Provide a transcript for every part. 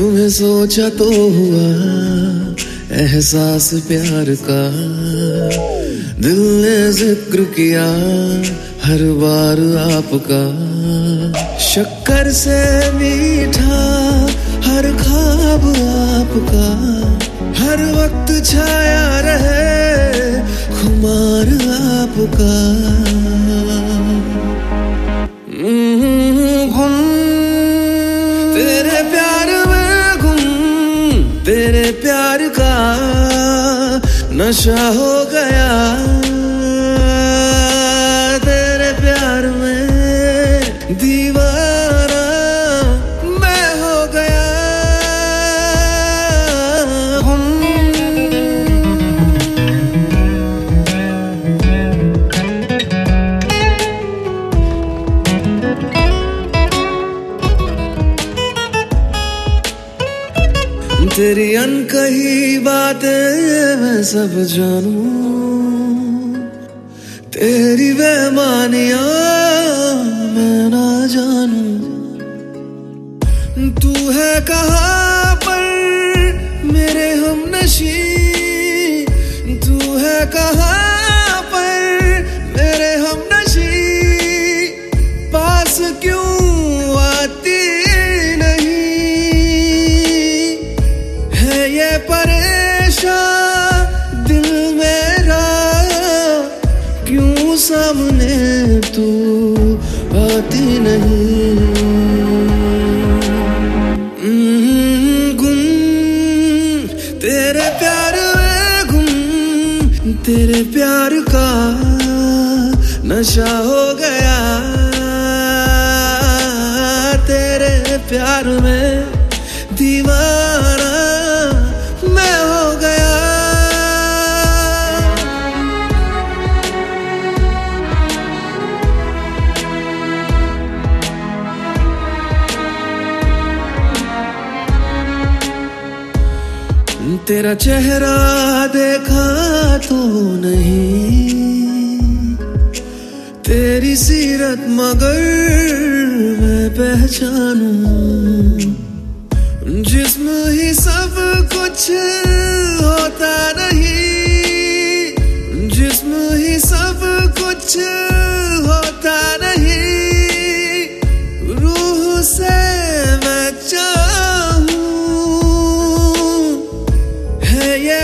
तुम्हें सोचा तो हुआ एहसास प्यार का, दिल ने जिक्र किया हर बार आपका। शक्कर से मीठा हर ख्वाब आपका, हर वक्त छाया रहे खुमार आपका। गुम तेरे प्यार में, गुम तेरे प्यार का नशा हो गया। तेरे प्यार में दीवाना मैं हो गया। तेरी अनकही बातें मैं सब जानूं, तेरी बेमानियां मैं ना जानूं। तू है कहाँ पर मेरे हमनशी, तू है कहाँ पर मेरे हमनशी। पास क्यों आती ये परेशान दिल मेरा, क्यों सामने तू आती नहीं। गुम तेरे प्यार में, गुम तेरे प्यार का नशा हो गया। तेरे प्यार में दीवाना मैं हो गया। तेरा चेहरा देखा तो नहीं, तेरी सीरत मगर मैं पहचानूं। जिस्म ही सब कुछ होता नहीं, जिस्म ही सब कुछ होता नहीं। रूह से मैं चाहूं, है ये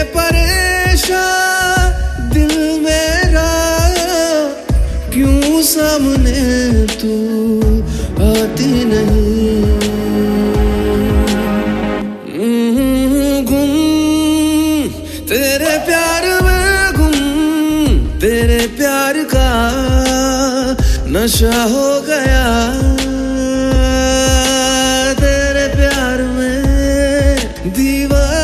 परेशान दिल मेरा, क्यों सामने तू आती नहीं। तेरे प्यार में, गुम तेरे प्यार का नशा हो गया। तेरे प्यार में दीवार